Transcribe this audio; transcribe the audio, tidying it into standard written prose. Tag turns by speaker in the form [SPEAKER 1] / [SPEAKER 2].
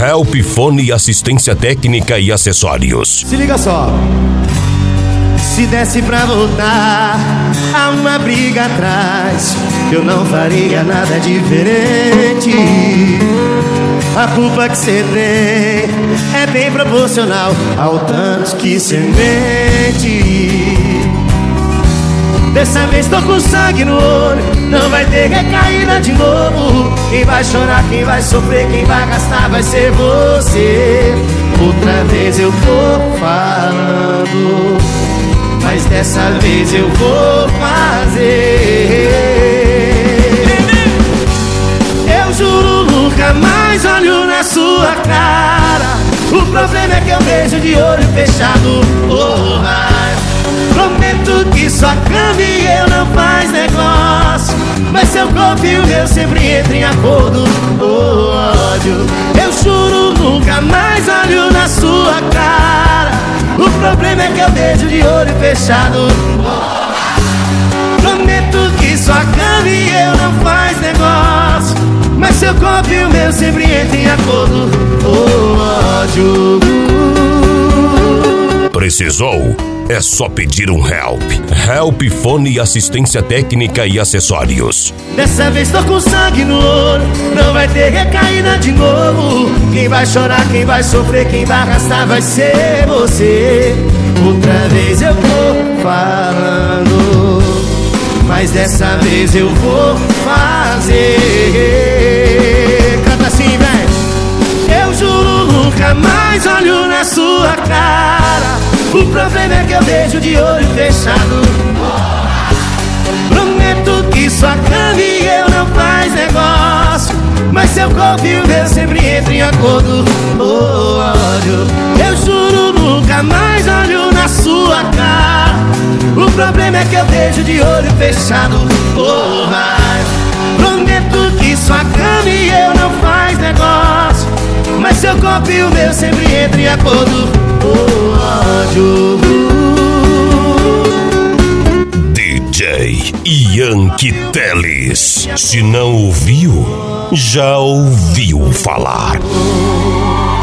[SPEAKER 1] Help Fone, assistência técnica e acessórios.
[SPEAKER 2] Se liga só. Se desse pra voltar a uma briga atrás, eu não faria nada diferente. A culpa que cê tem é bem proporcional ao tanto que cê mente. Dessa vez tô com sangue no olho, não vai ter recaída de novo. Quem vai chorar, quem vai sofrer, quem vai gastar vai ser você. Outra vez eu tô falando, mas dessa vez eu vou fazer. Eu juro nunca mais olho na sua cara. O problema é que eu vejo de olho fechado. Prometo que sua cama e eu não faz negócio, mas seu corpo e o meu sempre entram em acordo. Ódio. Eu juro nunca mais olho na sua cara. O problema é que eu vejo de olho fechado. Prometo que sua cama e eu não faz negócio, mas seu corpo e o meu sempre entram em acordo. Ódio.
[SPEAKER 1] Precisou? É só pedir um Help. Help Fone, assistência técnica e acessórios.
[SPEAKER 2] Dessa vez tô com sangue no olho, não vai ter recaída de novo. Quem vai chorar, quem vai sofrer, quem vai arrastar vai ser você. Outra vez eu vou falando, mas dessa vez eu vou fazer. Canta assim, velho. Eu juro nunca mais olho na sua cara. O problema é que eu vejo de olho fechado. Prometo que sua cama e eu não faz negócio, mas seu corpo e o meu sempre entram em acordo. Ódio. Eu juro nunca mais olho na sua cara. O problema é que eu vejo de olho fechado. Prometo que sua cama e eu não faz negócio, mas seu corpo e o meu sempre entram em acordo. Ódio.
[SPEAKER 1] DJ Yankee Teles. Se não ouviu, já ouviu falar.